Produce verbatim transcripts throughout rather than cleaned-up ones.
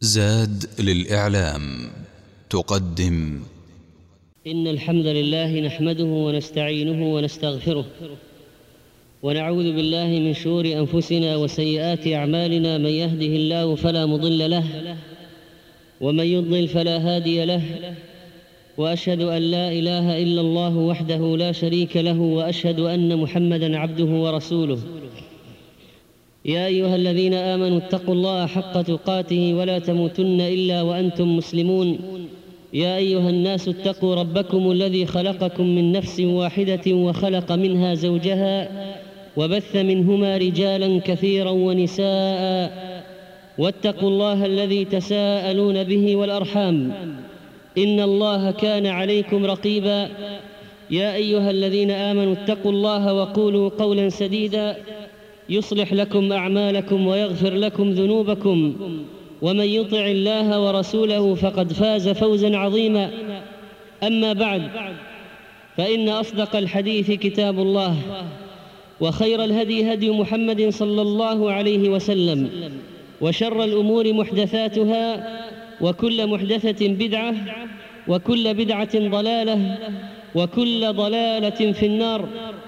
زاد للإعلام تقدم. إن الحمد لله نحمده ونستعينه ونستغفره ونعوذ بالله من شرور أنفسنا وسيئات أعمالنا. من يهده الله فلا مضل له ومن يضلل فلا هادي له، وأشهد أن لا إله إلا الله وحده لا شريك له، وأشهد أن محمدًا عبده ورسوله. يا أيها الذين آمنوا اتقوا الله حق تقاته ولا تموتن إلا وأنتم مسلمون. يا أيها الناس اتقوا ربكم الذي خلقكم من نفس واحدة وخلق منها زوجها وبث منهما رجالا كثيرا ونساء، واتقوا الله الذي تساءلون به والأرحام إن الله كان عليكم رقيبا. يا أيها الذين آمنوا اتقوا الله وقولوا قولا سديدا يصلح لكم أعمالكم ويغفر لكم ذنوبكم، ومن يطع الله ورسوله فقد فاز فوزا عظيما. أما بعد، فإن أصدق الحديث كتاب الله، وخير الهدي هدي محمد صلى الله عليه وسلم، وشر الأمور محدثاتها، وكل محدثة بدعة، وكل بدعة ضلالة، وكل ضلالة في النار.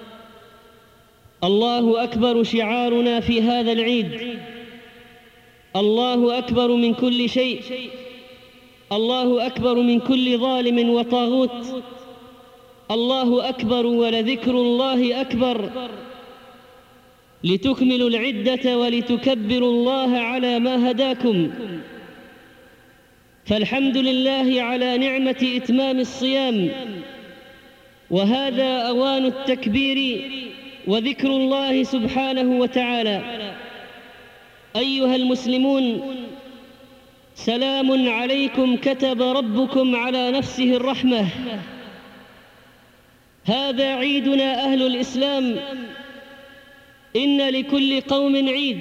الله أكبر شعارنا في هذا العيد. الله أكبر من كل شيء. الله أكبر من كل ظالم وطاغوت. الله أكبر ولذكر الله أكبر، لتكملوا العدة ولتكبروا الله على ما هداكم. فالحمد لله على نعمة إتمام الصيام، وهذا أوان التكبير وذكر الله سبحانه وتعالى. أيها المسلمون، سلام عليكم كتب ربكم على نفسه الرحمة. هذا عيدنا أهل الإسلام. إن لكل قوم عيد،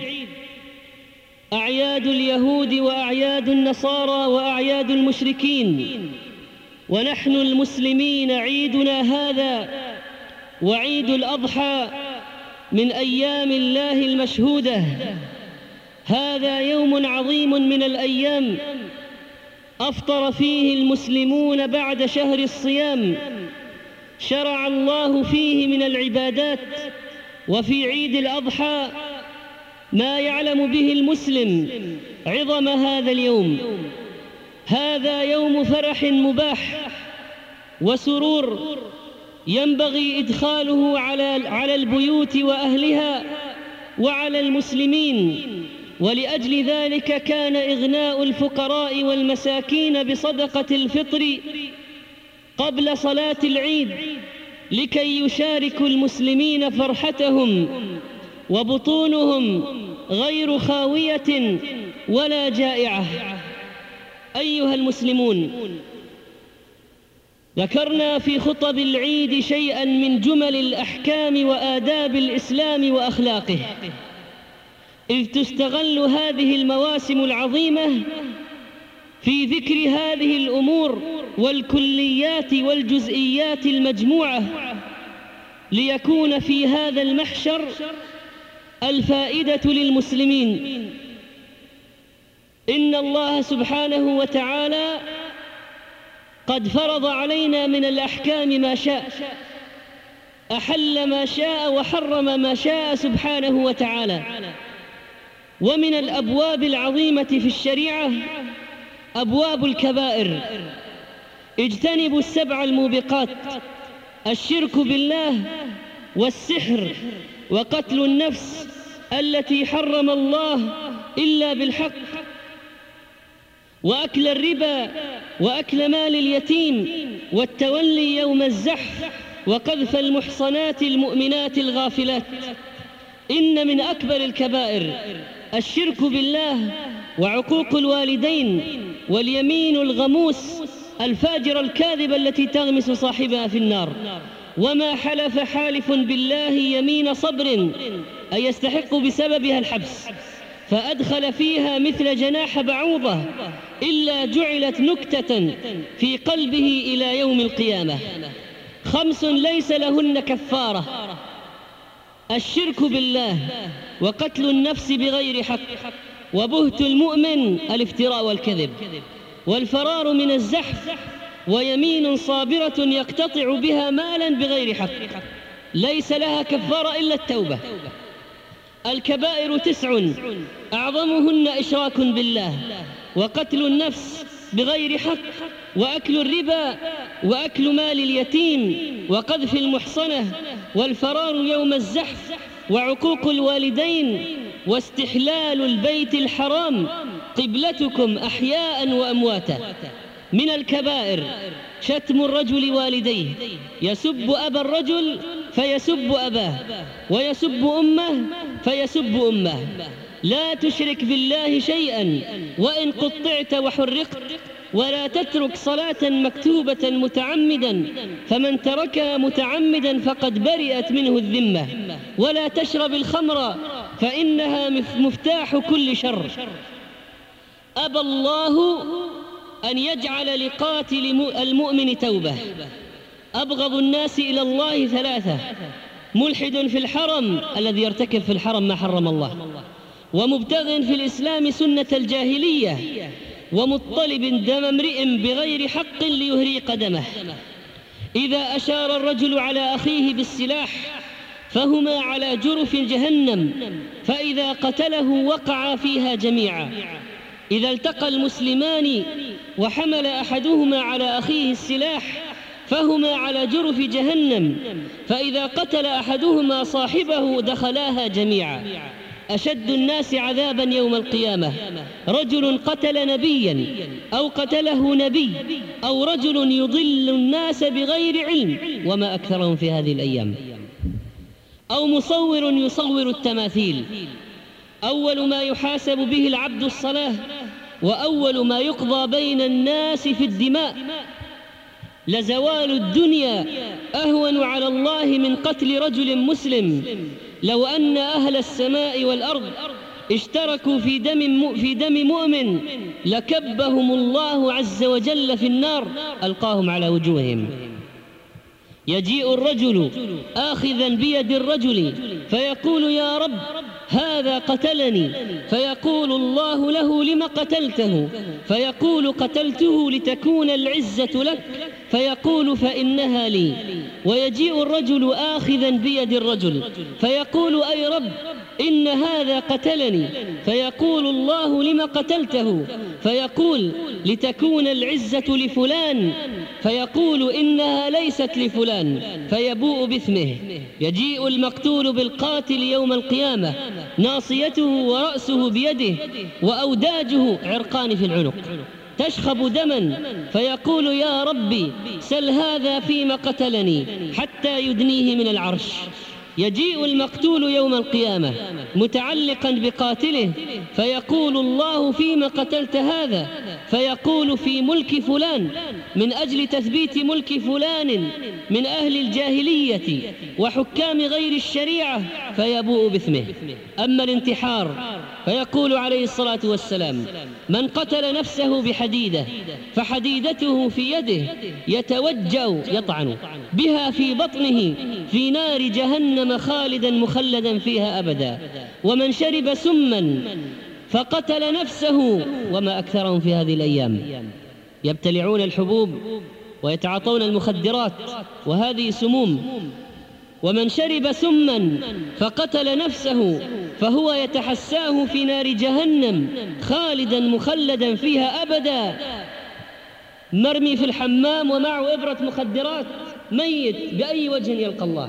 أعياد اليهود وأعياد النصارى وأعياد المشركين، ونحن المسلمين عيدنا هذا وعيد الأضحى من أيام الله المشهودة. هذا يوم عظيم من الأيام أفطر فيه المسلمون بعد شهر الصيام. شرع الله فيه من العبادات، وفي عيد الأضحى ما يعلم به المسلم عظم هذا اليوم. هذا يوم فرح مباح وسرور ينبغي إدخاله على على البيوت وأهلها وعلى المسلمين، ولأجل ذلك كان إغناء الفقراء والمساكين بصدقة الفطر قبل صلاة العيد لكي يشاركوا المسلمين فرحتهم وبطونهم غير خاوية ولا جائعة. أيها المسلمون، ذكرنا في خطب العيد شيئا من جمل الأحكام وآداب الإسلام وأخلاقه، إذ تستغل هذه المواسم العظيمة في ذكر هذه الأمور والكليات والجزئيات المجموعة، ليكون في هذا المحشر الفائدة للمسلمين. إن الله سبحانه وتعالى قد فرض علينا من الأحكام ما شاء، أحل ما شاء وحرم ما شاء سبحانه وتعالى. ومن الأبواب العظيمة في الشريعة أبواب الكبائر. اجتنبوا السبع الموبقات: الشرك بالله، والسحر، وقتل النفس التي حرم الله إلا بالحق، وأكل الربا، وأكل مال اليتيم، والتولي يوم الزحف، وقذف المحصنات المؤمنات الغافلات. إن من أكبر الكبائر الشرك بالله، وعقوق الوالدين، واليمين الغموس الفاجرة الكاذبة التي تغمس صاحبها في النار. وما حلف حالف بالله يمين صبر أي يستحق بسببها الحبس، فأدخل فيها مثل جناح بعوضة إلا جعلت نكتة في قلبه إلى يوم القيامة. خمس ليس لهن كفارة: الشرك بالله، وقتل النفس بغير حق، وبهت المؤمن الافتراء والكذب، والفرار من الزحف، ويمين صابرة يقتطع بها مالا بغير حق ليس لها كفارة إلا التوبة. الكبائر تسع أعظمهن إشراك بالله، وقتل النفس بغير حق، وأكل الربا، وأكل مال اليتيم، وقذف المحصنة، والفرار يوم الزحف، وعقوق الوالدين، واستحلال البيت الحرام قبلتكم أحياء وأمواتا. من الكبائر شتم الرجل والديه، يسب أبا الرجل فيسب أباه، ويسب أمه فيسب أمه. لا تشرك بالله شيئا وإن قطعت وحرقت، ولا تترك صلاة مكتوبة متعمدا، فمن تركها متعمدا فقد برئت منه الذمة. ولا تشرب الخمر فإنها مفتاح كل شر. أبى الله أن يجعل لقاتل المؤمن توبة. أبغض الناس إلى الله ثلاثة: ملحد في الحرم الذي يرتكب في الحرم ما حرم الله، ومبتغ في الإسلام سنة الجاهلية، ومطلب دم امرئ بغير حق ليهري قدمه. إذا أشار الرجل على أخيه بالسلاح فهما على جرف جهنم، فإذا قتله وقعا فيها جميعا. إذا التقى المسلمان وحمل أحدهما على أخيه السلاح فهما على جرف جهنم، فإذا قتل أحدهما صاحبه دخلاها جميعا. أشد الناس عذابا يوم القيامة رجل قتل نبيا، أو قتله نبي، أو رجل يضل الناس بغير علم، وما أكثرهم في هذه الأيام، أو مصور يصور التماثيل. أول ما يحاسب به العبد الصلاة، وأول ما يقضى بين الناس في الدماء. لزوال الدنيا أهون على الله من قتل رجل مسلم. لو أن أهل السماء والأرض اشتركوا في دم في دم مؤمن لكبهم الله عز وجل في النار، ألقاهم على وجوههم. يجيء الرجل آخذا بيد الرجل فيقول: يا رب هذا قتلني، فيقول الله له: لم قتلته؟ فيقول: قتلته لتكون العزة لك، فيقول: فإنها لي. ويجيء الرجل آخذا بيد الرجل فيقول: أي رب إن هذا قتلني، فيقول الله: لم قتلته؟ فيقول: لتكون العزة لفلان، فيقول: إنها ليست لفلان، فيبوء باسمه. يجيء المقتول بالقاتل يوم القيامة ناصيته ورأسه بيده، وأوداجه عرقان في العنق تشخب دما، فيقول: يا ربي سل هذا فيما قتلني، حتى يدنيه من العرش. يجيء المقتول يوم القيامة متعلقا بقاتله فيقول الله: فيما قتلت هذا؟ فيقول: في ملك فلان، من أجل تثبيت ملك فلان من أهل الجاهلية وحكام غير الشريعة، فيبوء باسمه. أما الانتحار فيقول عليه الصلاة والسلام: من قتل نفسه بحديدة فحديدته في يده يتوجأ يطعن بها في بطنه في نار جهنم خالدا مخلدا فيها أبدا. ومن شرب سما فقتل نفسه، وما أكثرهم في هذه الأيام، يبتلعون الحبوب ويتعاطون المخدرات، وهذه سموم. ومن شرب سما فقتل نفسه فهو يتحساه في نار جهنم خالدا مخلدا فيها أبدا، مرمي في الحمام ومعه إبرة مخدرات، ميت بأي وجه يلقى الله.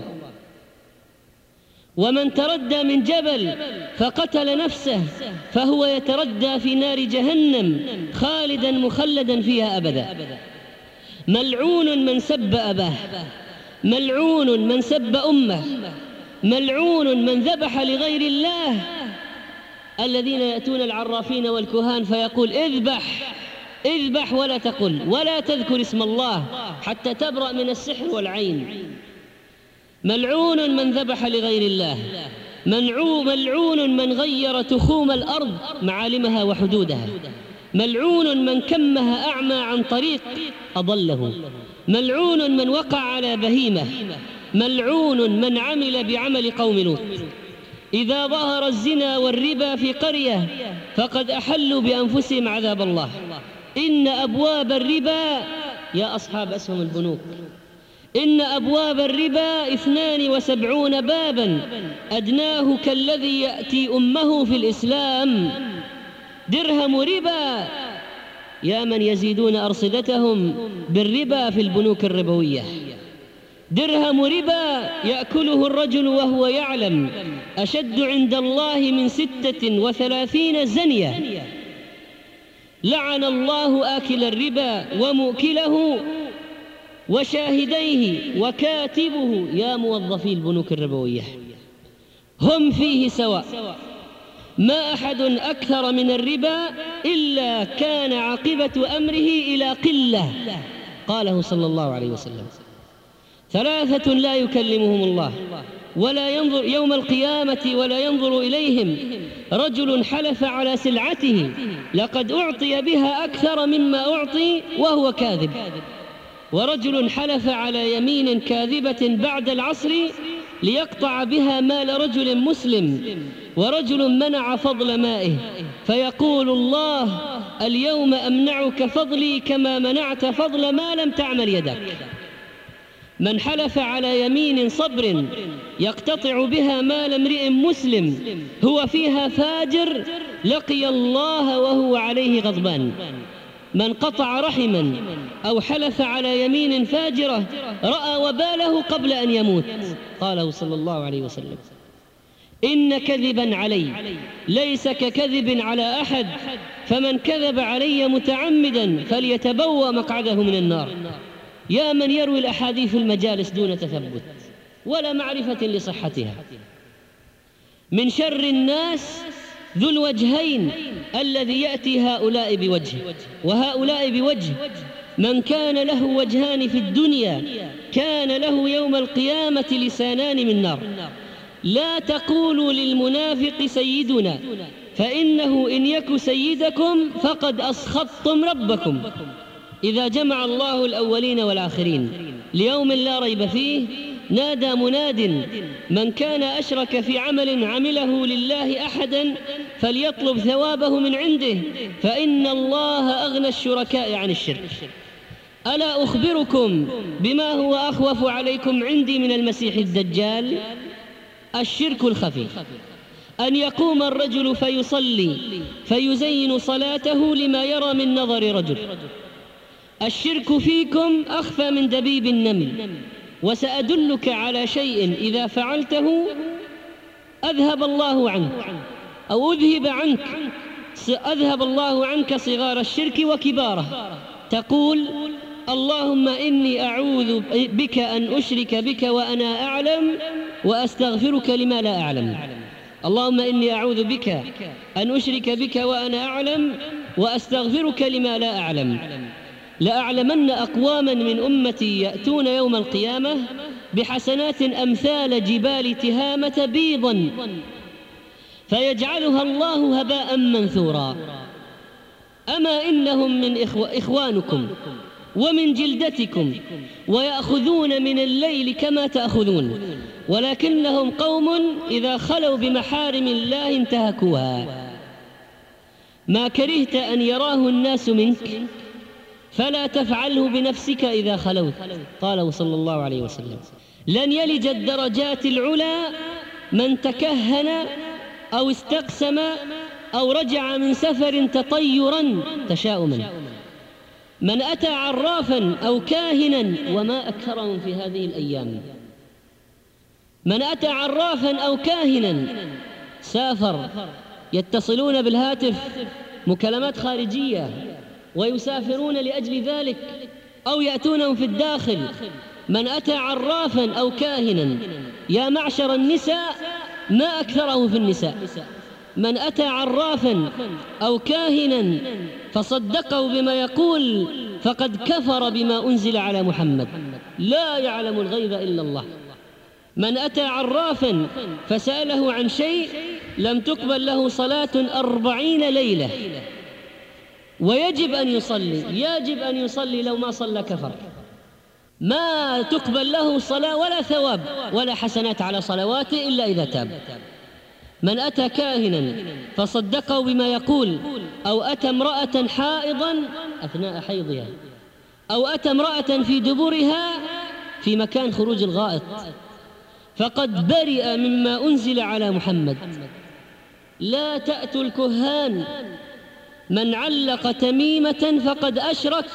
ومن تردى من جبل فقتل نفسه فهو يتردى في نار جهنم خالدا مخلدا فيها أبدا. ملعون من سب أباه، ملعون من سب أمه، ملعون من ذبح لغير الله. الذين يأتون العرافين والكهان فيقول: اذبح اذبح ولا تقل ولا تذكر اسم الله حتى تبرأ من السحر والعين. ملعون من ذبح لغير الله، ملعون من غير تخوم الأرض معالمها وحدودها، ملعون من كمها أعمى عن طريق أضله، ملعون من وقع على بهيمة، ملعون من عمل بعمل قوم لوط. إذا ظهر الزنا والربا في قرية فقد أحلوا بأنفسهم عذاب الله. إن أبواب الربا يا أصحاب أسهم البنوك، إن أبواب الربا اثنان وسبعون بابا أدناه كالذي يأتي أمه في الإسلام. درهم ربا يا من يزيدون أرصدتهم بالربا في البنوك الربوية. درهم ربا يأكله الرجل وهو يعلم أشد عند الله من ستة وثلاثين زنية. لعن الله آكل الربا ومؤكله وشاهديه وكاتبه يا موظفي البنوك الربوية، هم فيه سواء. ما أحد أكثر من الربا إلا كان عاقبة أمره إلى قلة، قاله صلى الله عليه وسلم. ثلاثة لا يكلمهم الله ولا ينظر يوم القيامة ولا ينظر إليهم: رجل حلف على سلعته لقد أعطي بها أكثر مما أعطي وهو كاذب، ورجل حلف على يمين كاذبة بعد العصر ليقطع بها مال رجل مسلم، ورجل منع فضل مائه فيقول الله: اليوم أمنعك فضلي كما منعت فضل ما لم تعمل يدك. من حلف على يمين صبر يقتطع بها مال امرئ مسلم هو فيها فاجر لقي الله وهو عليه غضبان. من قطع رحما أو حلف على يمين فاجرة رأى وباله قبل أن يموت، قاله صلى الله عليه وسلم: إن كذبا علي ليس ككذب على أحد، فمن كذب علي متعمدا فليتبوأ مقعده من النار. يا من يروي الأحاديث في المجالس دون تثبت ولا معرفة لصحتها. من شر الناس ذو الوجهين الذي يأتي هؤلاء بوجه وهؤلاء بوجه. من كان له وجهان في الدنيا كان له يوم القيامة لسانان من نار. لا تقولوا للمنافق سيدنا، فإنه إن يك سيدكم فقد أسخطتم ربكم. إذا جمع الله الأولين والآخرين ليوم لا ريب فيه نادى مناد: من كان أشرك في عمل عمله لله أحدا فليطلب ثوابه من عنده، فإن الله أغنى الشركاء عن الشرك. ألا أخبركم بما هو أخوف عليكم عندي من المسيح الدجال؟ الشرك الخفي، أن يقوم الرجل فيصلي فيزين صلاته لما يرى من نظر رجل. الشرك فيكم أخفى من دبيب النمل، وسأدلك على شيء إذا فعلته أذهب الله عنك أو أذهب عنك أذهب الله عنك صغار الشرك وكباره. تقول: اللهم إني أعوذ بك أن أشرك بك وأنا أعلم وأستغفرك لما لا أعلم. اللهم إني أعوذ بك أن أشرك بك وأنا أعلم وأستغفرك لما لا أعلم. لأعلمن أقواما من أمتي يأتون يوم القيامة بحسنات أمثال جبال تهامة بيضا فيجعلها الله هباء منثورا. أما إنهم من إخو إخوانكم ومن جلدتكم ويأخذون من الليل كما تأخذون، ولكنهم قوم إذا خلوا بمحارم الله انتهكوها. ما كرهت أن يراه الناس منك فلا تفعله بنفسك إذا خلوت، قاله صلى الله عليه وسلم. لن يلج الدرجات العلى من تكهن أو استقسم أو رجع من سفر تطيرا تشاؤما. من أتى عرافا أو كاهنا، وما أكثرهم في هذه الأيام، من أتى عرافا أو كاهنا سافر، يتصلون بالهاتف مكالمات خارجية ويسافرون لأجل ذلك أو يأتونهم في الداخل. من أتى عرافا أو كاهنا، يا معشر النساء ما أكثره في النساء، من أتى عرافا أو كاهنا فصدقه بما يقول فقد كفر بما أنزل على محمد، لا يعلم الغيب إلا الله. من أتى عرافا فسأله عن شيء لم تقبل له صلاة أربعين ليلة، ويجب أن يصلي، يجب أن يصلي، لو ما صلى كفر. ما تقبل له صلاة ولا ثواب ولا حسنات على صلواته إلا إذا تاب. من أتى كاهنا فصدقه بما يقول، أو أتى امرأة حائضا أثناء حيضها، أو أتى امرأة في دبرها في مكان خروج الغائط، فقد برئ مما أنزل على محمد. لا تأتوا الكهان، من علق تميمة فقد أشرك.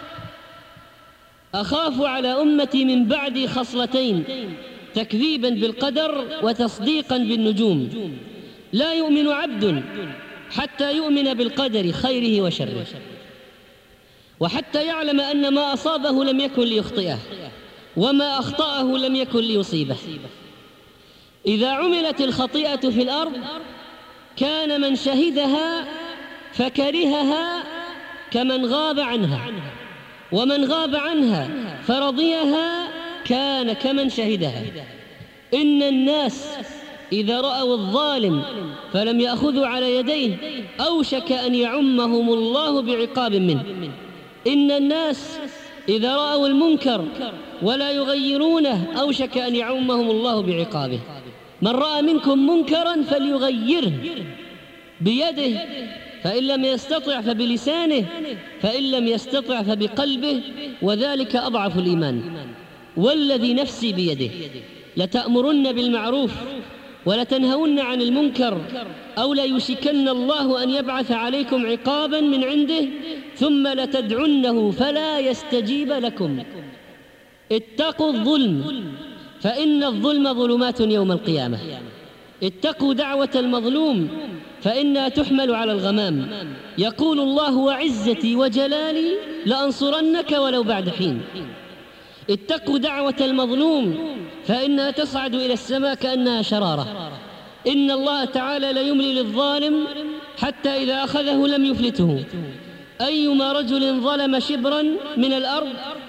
أخاف على أمتي من بعدي خصلتين: تكذيبا بالقدر وتصديقا بالنجوم. لا يؤمن عبد حتى يؤمن بالقدر خيره وشره، وحتى يعلم أن ما أصابه لم يكن ليخطئه، وما أخطأه لم يكن ليصيبه. إذا عملت الخطيئة في الأرض كان من شهدها فكرهها كمن غاب عنها، ومن غاب عنها فرضيها كان كمن شهدها. إن الناس إذا رأوا الظالم فلم يأخذوا على يديه أوشك أن يعمهم الله بعقاب منه. إن الناس إذا رأوا المنكر ولا يغيرونه أوشك أن يعمهم الله بعقابه. من رأى منكم منكرا فليغيره بيده، فإن لم يستطع فبلسانه، فإن لم يستطع فبقلبه، وذلك أضعف الإيمان. والذي نفسي بيده لتأمرن بالمعروف ولتنهون عن المنكر، أو ليوشكن الله أن يبعث عليكم عقابا من عنده ثم لتدعنه فلا يستجيب لكم. اتقوا الظلم فإن الظلم ظلمات يوم القيامة. اتقوا دعوة المظلوم فإنها تحمل على الغمام. يقول الله: وعزتي وجلالي لأنصرنك ولو بعد حين. اتقوا دعوة المظلوم فإنها تصعد إلى السماء كأنها شرارة. إن الله تعالى ليملي للظالم حتى إذا أخذه لم يفلته. أيما رجل ظلم شبرا من الأرض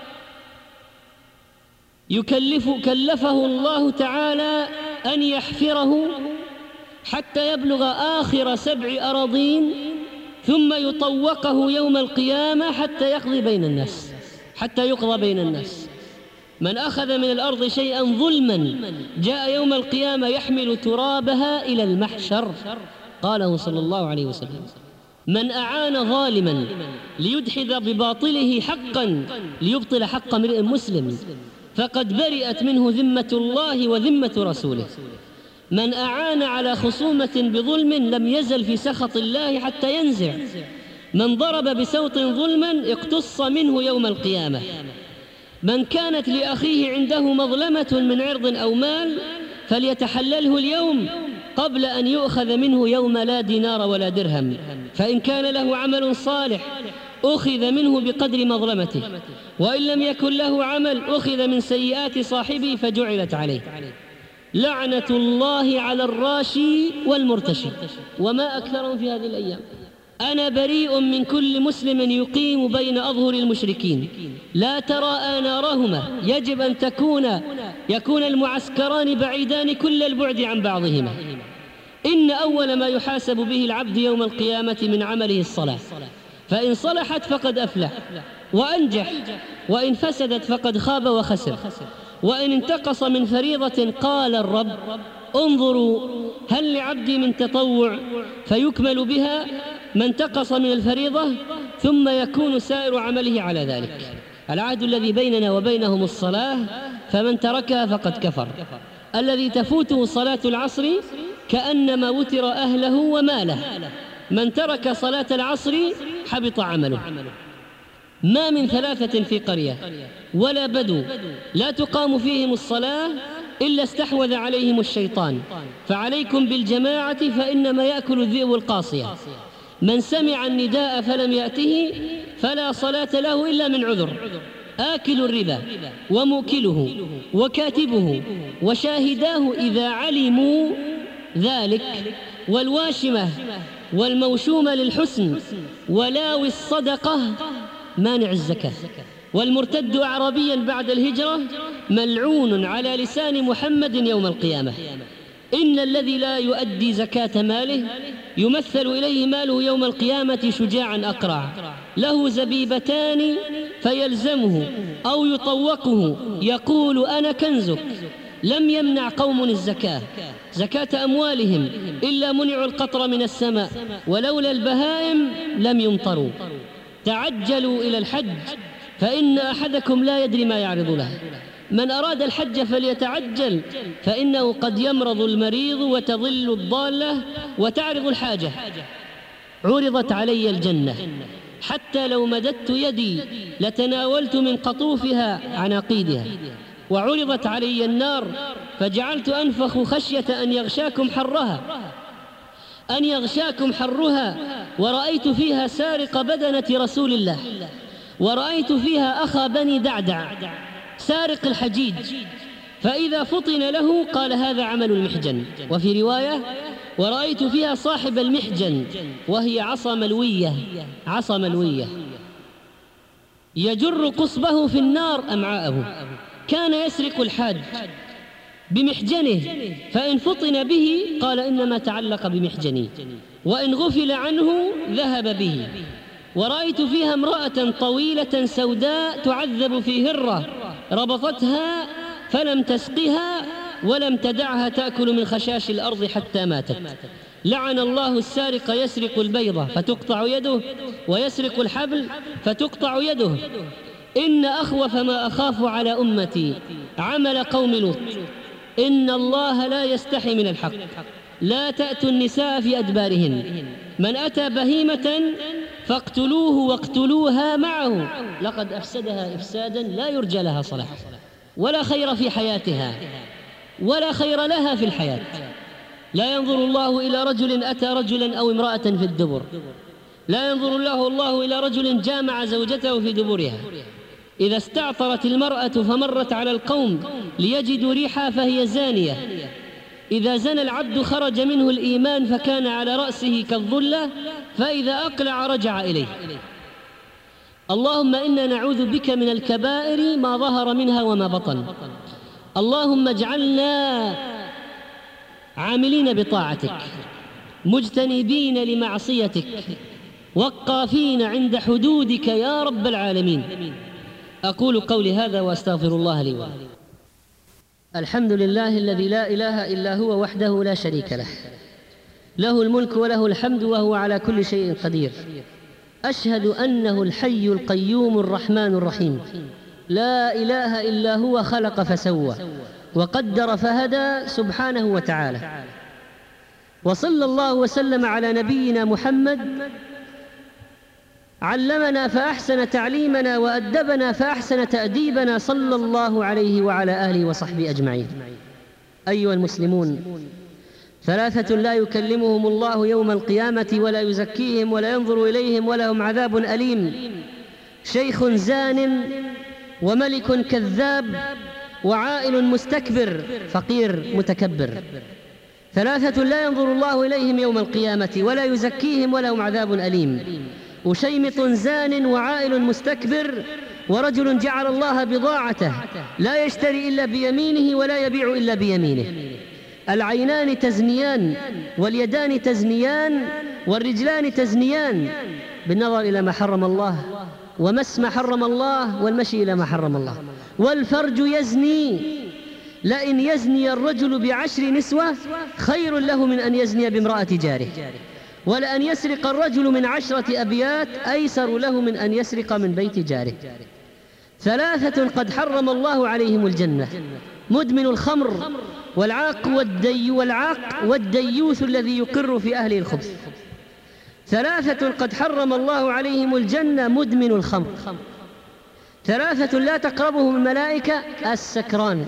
يكلف كلفه الله تعالى أن يحفره حتى يبلغ آخر سبع أراضين، ثم يطوقه يوم القيامة حتى يقضي بين الناس حتى يقضى بين الناس. من أخذ من الأرض شيئا ظلما جاء يوم القيامة يحمل ترابها إلى المحشر، قاله صلى الله عليه وسلم. من أعان ظالما ليدحض بباطله حقا ليبطل حق امرئ مسلم فقد برئت منه ذمة الله وذمة رسوله. من أعان على خصومة بظلم لم يزل في سخط الله حتى ينزع. من ضرب بسوط ظلما اقتص منه يوم القيامة. من كانت لأخيه عنده مظلمة من عرض أو مال فليتحلله اليوم قبل أن يؤخذ منه يوم لا دينار ولا درهم. فإن كان له عمل صالح أخذ منه بقدر مظلمته، وإن لم يكن له عمل أخذ من سيئات صاحبه فجعلت عليه. لعنة الله على الراشي والمرتشي، وما أكثرهم في هذه الأيام. أنا بريء من كل مسلم يقيم بين أظهر المشركين لا ترى آنارهما. يجب أن تكون يكون المعسكران بعيدان كل البعد عن بعضهما. إن أول ما يحاسب به العبد يوم القيامة من عمله الصلاة، فإن صلحت فقد أفلح وأنجح، وإن فسدت فقد خاب وخسر. وإن انتقص من فريضة قال الرب: انظروا هل لعبدي من تطوع فيكمل بها ما انتقص من الفريضة، ثم يكون سائر عمله على ذلك. العهد الذي بيننا وبينهم الصلاة، فمن تركها فقد كفر. الذي تفوته صلاة العصر كأنما وتر أهله وماله. من ترك صلاة العصر حبط عمله. ما من ثلاثة في قرية ولا بدو لا تقام فيهم الصلاة إلا استحوذ عليهم الشيطان، فعليكم بالجماعة فإنما يأكل الذئب القاصية. من سمع النداء فلم يأته فلا صلاة له إلا من عذر. آكل الربا وموكله وكاتبه وشاهداه إذا علموا ذلك، والواشمة والموشومة للحسن ولاوي الصدقة مانع الزكاة، والمرتد أعرابيا بعد الهجرة ملعون على لسان محمد يوم القيامة. إن الذي لا يؤدي زكاة ماله يمثل إليه ماله يوم القيامة شجاعا أقرع له زبيبتان فيلزمه أو يطوقه يقول: أنا كنزك. لم يمنع قوم الزكاة زكاة أموالهم إلا منعوا القطر من السماء، ولولا البهائم لم يمطروا. تعجلوا إلى الحج فإن أحدكم لا يدري ما يعرض له. من أراد الحج فليتعجل، فإنه قد يمرض المريض وتضل الضالة وتعرض الحاجة. عرضت علي الجنة حتى لو مددت يدي لتناولت من قطوفها عناقيدها، وعرضت علي النار فجعلت أنفخ خشية أن يغشاكم حرها أن يغشاكم حرها ورأيت فيها سارق بدنة رسول الله، ورأيت فيها أخا بني دعدع سارق الحجيج، فإذا فطن له قال هذا عمل المحجن. وفي رواية ورأيت فيها صاحب المحجن وهي عصا ملوية عصا ملوية يجر قصبه في النار أمعاءه. كان يسرق الحاج بمحجنه، فإن فطن به قال إنما تعلق بمحجني، وإن غفل عنه ذهب به. ورأيت فيها امرأة طويلة سوداء تعذب في هرة ربطتها فلم تسقها ولم تدعها تأكل من خشاش الأرض حتى ماتت. لعن الله السارق يسرق البيضة فتقطع يده، ويسرق الحبل فتقطع يده. إن أخوف ما أخاف على أمتي عمل قوم لوط. إن الله لا يستحي من الحق، لا تأتوا النساء في أدبارهن، من أتى بهيمة فاقتلوه واقتلوها معه، لقد أفسدها إفسادا لا يرجى لها صلاح، ولا خير في حياتها ولا خير لها في الحياة. لا ينظر الله إلى رجل أتى رجلا أو امرأة في الدبر، لا ينظر الله الله إلى رجل جامع زوجته في دبرها. إذا استعطرت المرأة فمرت على القوم ليجدوا ريحها فهي زانية. إذا زنى العبد خرج منه الإيمان فكان على رأسه كالظلة، فإذا أقلع رجع إليه. اللهم إنا نعوذ بك من الكبائر ما ظهر منها وما بطن. اللهم اجعلنا عاملين بطاعتك مجتنبين لمعصيتك وقافين عند حدودك يا رب العالمين. أقول قولي هذا وأستغفر الله لي ولكم. الحمد لله الذي لا إله إلا هو وحده لا شريك له، له الملك وله الحمد وهو على كل شيء قدير. أشهد أنه الحي القيوم الرحمن الرحيم، لا إله إلا هو، خلق فسوى وقدر فهدى سبحانه وتعالى. وصلى الله وسلم على نبينا محمد، علمنا فأحسن تعليمنا وأدبنا فأحسن تأديبنا، صلى الله عليه وعلى آله وصحبه أجمعين. أيها المسلمون، ثلاثة لا يكلمهم الله يوم القيامة ولا يزكيهم ولا ينظر إليهم ولهم عذاب أليم: شيخ زان، وملك كذاب، وعائل مستكبر، فقير متكبر. ثلاثة لا ينظر الله إليهم يوم القيامة ولا يزكيهم ولهم عذاب أليم: وشيمط زان، وعائل مستكبر، ورجل جعل الله بضاعته لا يشتري إلا بيمينه ولا يبيع إلا بيمينه. العينان تزنيان، واليدان تزنيان، والرجلان تزنيان بالنظر إلى ما حرم الله ومس ما حرم الله والمشي إلى ما حرم الله. والفرج يزني، لئن يزني الرجل بعشر نسوة خير له من أن يزني بامرأة جاره، ولأن يسرق الرجل من عشرة أبيات أيسر له من أن يسرق من بيت جاره. ثلاثة قد حرم الله عليهم الجنة: مدمن الخمر، والعاق والدي والعاق والديوث الذي يقر في أهله الخبث. ثلاثة قد حرم الله عليهم الجنة: مدمن الخمر. ثلاثة لا تقربهم الملائكة: السكران.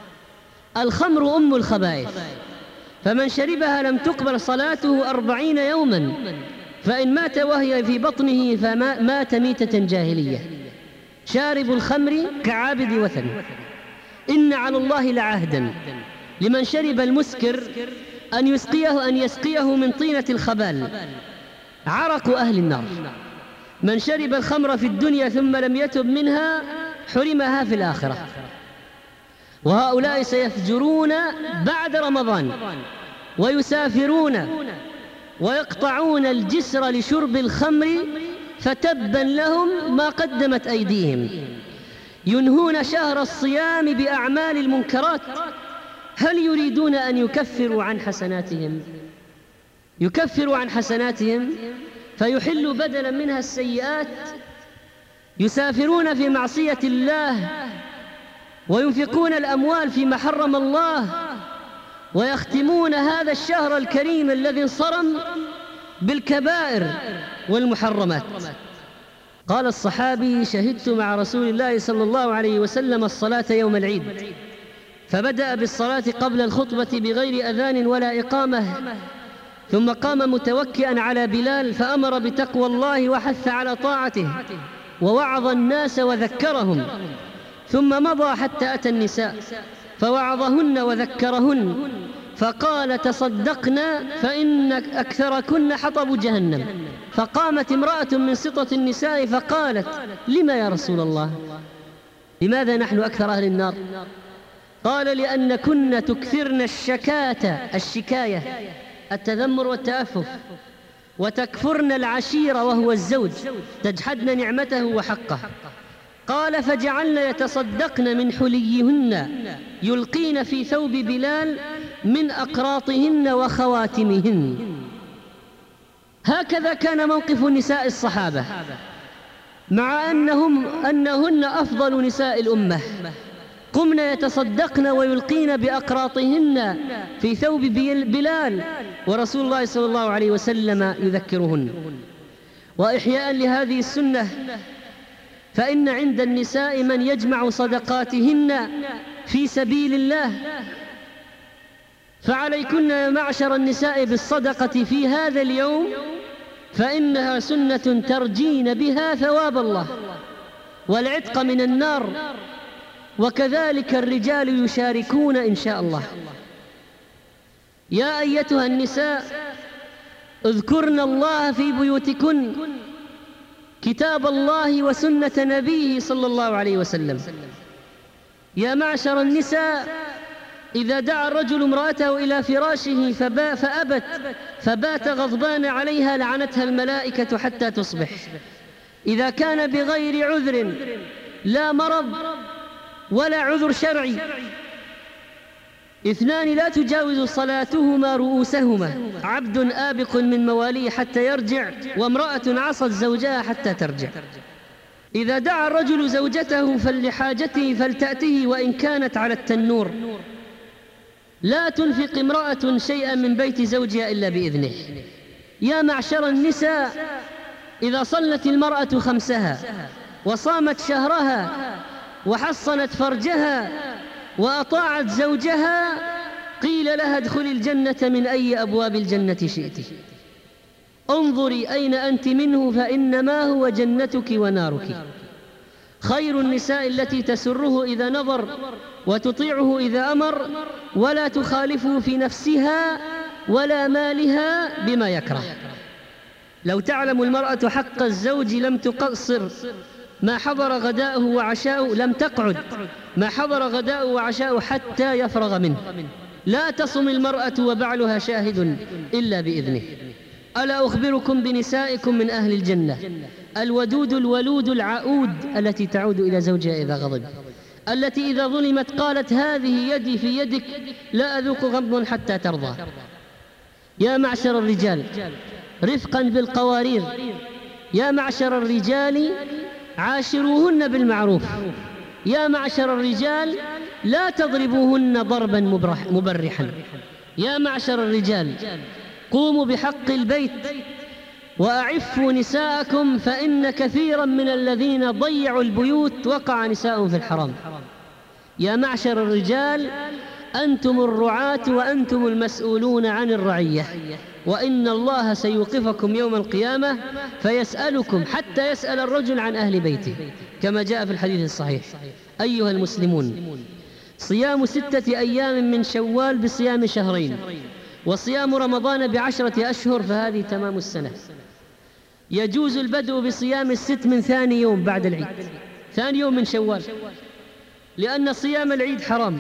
الخمر أم الخبائث، فمن شربها لم تقبل صلاته أربعين يوما، فإن مات وهي في بطنه فمات ميتة جاهلية. شارب الخمر كعابد وثن. إن على الله لعهدا لمن شرب المسكر أن يسقيه أن يسقيه من طينة الخبال، عرق أهل النار. من شرب الخمر في الدنيا ثم لم يتب منها حرمها في الآخرة. وهؤلاء سيفجرون بعد رمضان ويسافرون ويقطعون الجسر لشرب الخمر، فتبا لهم ما قدمت أيديهم. ينهون شهر الصيام بأعمال المنكرات، هل يريدون أن يكفروا عن حسناتهم؟ يكفروا عن حسناتهم فيحلوا بدلا منها السيئات، يسافرون في معصية الله وينفقون الأموال فيما حرم الله، ويختمون هذا الشهر الكريم الذي انصرم بالكبائر والمحرمات. قال الصحابي: شهدت مع رسول الله صلى الله عليه وسلم الصلاة يوم العيد، فبدأ بالصلاة قبل الخطبة بغير أذان ولا إقامة، ثم قام متوكئا على بلال فأمر بتقوى الله وحث على طاعته ووعظ الناس وذكرهم، ثم مضى حتى أتى النساء فوعظهن وذكرهن، فقال: تصدقنا فإن أكثركن حطب جهنم. فقامت امرأة من سطة النساء فقالت: لما يا رسول الله؟ لماذا نحن أكثر أهل النار؟ قال: لأن كن تكثرن الشكاة، الشكاية التذمر والتأفف، وتكفرن العشيرة وهو الزوج، تجحدن نعمته وحقه. قال: فجعلن يتصدقن من حليهن يلقين في ثوب بلال من أقراطهن وخواتمهن. هكذا كان موقف نساء الصحابة، مع أنهم أنهن أفضل نساء الأمة، قمن يتصدقن ويلقين بأقراطهن في ثوب بلال، ورسول الله صلى الله عليه وسلم يذكرهن. وإحياء لهذه السنة، فإن عند النساء من يجمع صدقاتهن في سبيل الله، فعليكن يا معشر النساء بالصدقة في هذا اليوم، فإنها سنة ترجين بها ثواب الله والعتق من النار، وكذلك الرجال يشاركون إن شاء الله. يا أيتها النساء اذكرن الله في بيوتكن، كتاب الله وسنة نبيه صلى الله عليه وسلم. يا معشر النساء إذا دعا الرجل امرأته إلى فراشه فأبت فبات غضبان عليها لعنتها الملائكة حتى تصبح. إذا كان بغير عذر، لا مرض ولا عذر شرعي، اثنان لا تجاوز صلاتهما رؤوسهما، عبد آبق من مواليه حتى يرجع، وامرأة عصت زوجها حتى ترجع. إذا دعا الرجل زوجته فلحاجته فلتأته وإن كانت على التنور. لا تنفق امرأة شيئا من بيت زوجها إلا بإذنه. يا معشر النساء إذا صلت المرأة خمسها وصامت شهرها وحصنت فرجها وأطاعت زوجها، قيل لها ادخلي الجنة من أي أبواب الجنة شئت. انظري أين أنت منه، فإنما هو جنتك ونارك. خير النساء التي تسره إذا نظر وتطيعه إذا أمر، ولا تخالفه في نفسها ولا مالها بما يكره. لو تعلم المرأة حق الزوج لم تقصر، ما حضر غداؤه وعشاؤه لم تقعد، ما حضر غداؤه وعشاؤه حتى يفرغ منه. لا تصم المرأة وبعلها شاهد إلا بإذنه. ألا أخبركم بنسائكم من أهل الجنة؟ الودود الولود العؤود، التي تعود إلى زوجها إذا غضب، التي إذا ظلمت قالت هذه يدي في يدك لا أذوق غضبا حتى ترضى. يا معشر الرجال رفقا بالقوارير، يا معشر الرجال عاشروهن بالمعروف، يا معشر الرجال لا تضربوهن ضربا مبرحا. يا معشر الرجال قوموا بحق البيت وأعفوا نساءكم، فإن كثيرا من الذين ضيعوا البيوت وقع نساءهم في الحرام. يا معشر الرجال أنتم الرعاة وأنتم المسؤولون عن الرعية، وإن الله سيوقفكم يوم القيامة فيسألكم حتى يسأل الرجل عن أهل بيته، كما جاء في الحديث الصحيح. أيها المسلمون، صيام ستة أيام من شوال بصيام شهرين، وصيام رمضان بعشرة أشهر، فهذه تمام السنة. يجوز البدء بصيام الست من ثاني يوم بعد العيد، ثاني يوم من شوال، لأن صيام العيد حرام.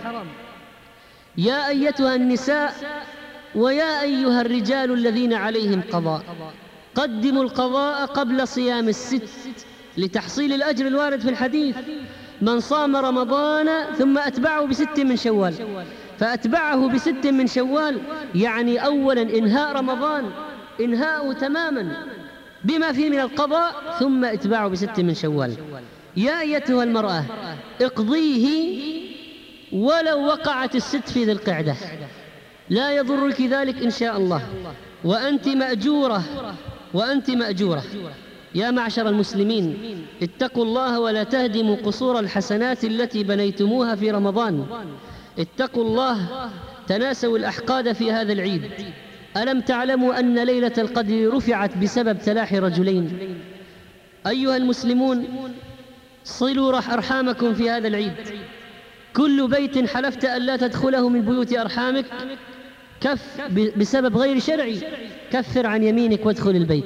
يا أيتها النساء ويا أيها الرجال الذين عليهم قضاء، قدموا القضاء قبل صيام الست لتحصيل الأجر الوارد في الحديث: من صام رمضان ثم أتبعه بست من شوال، فأتبعه بست من شوال، يعني أولا إنهاء رمضان، إنهاءه تماما بما فيه من القضاء، ثم إتباعه بست من شوال. يا أيتها المرأة اقضيه ولو وقعت الست في ذي القعدة، لا يضرك ذلك إن شاء الله، وأنت مأجورة وأنت مأجورة. يا معشر المسلمين، اتقوا الله ولا تهدموا قصور الحسنات التي بنيتموها في رمضان. اتقوا الله، تناسوا الأحقاد في هذا العيد. ألم تعلموا أن ليلة القدر رفعت بسبب تلاحي رجلين؟ أيها المسلمون، صلوا أرحامكم في هذا العيد. كل بيت حلفت أن لا تدخله من بيوت أرحامك كف بسبب غير شرعي، كفر عن يمينك وادخل البيت،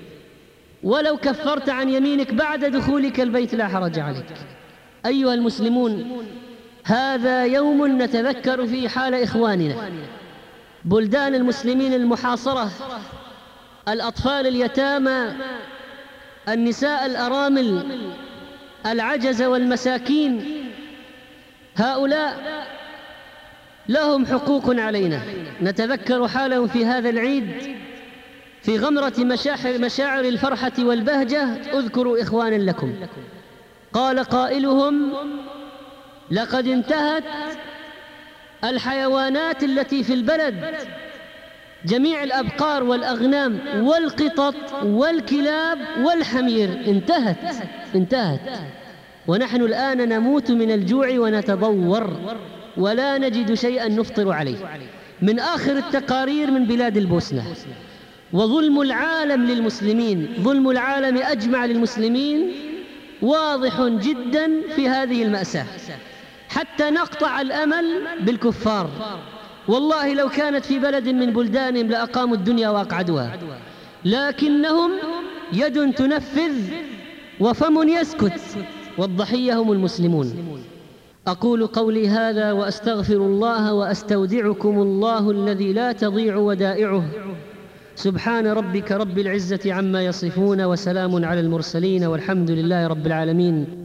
ولو كفرت عن يمينك بعد دخولك البيت لا حرج عليك. أيها المسلمون، هذا يوم نتذكر فيه حال إخواننا، بلدان المسلمين المحاصرة، الأطفال اليتامى، النساء الأرامل، العجز والمساكين. هؤلاء لهم حقوق علينا، نتذكر حالهم في هذا العيد في غمرة مشاعر الفرحة والبهجة. اذكروا إخوانا لكم، قال قائلهم: لقد انتهت الحيوانات التي في البلد، جميع الأبقار والأغنام والقطط والكلاب والحمير انتهت انتهت ونحن الآن نموت من الجوع ونتضور ولا نجد شيئا نفطر عليه. من آخر التقارير من بلاد البوسنة. وظلم العالم للمسلمين، ظلم العالم أجمع للمسلمين واضح جدا في هذه المأساة، حتى نقطع الأمل بالكفار. والله لو كانت في بلد من بلدانهم لأقاموا الدنيا وأقعدوها، لكنهم يد تنفذ وفم يسكت، والضحية هم المسلمون. أقول قولي هذا وأستغفر الله وأستودعكم الله الذي لا تضيع ودائعه. سبحان ربك رب العزة عما يصفون، وسلام على المرسلين، والحمد لله رب العالمين.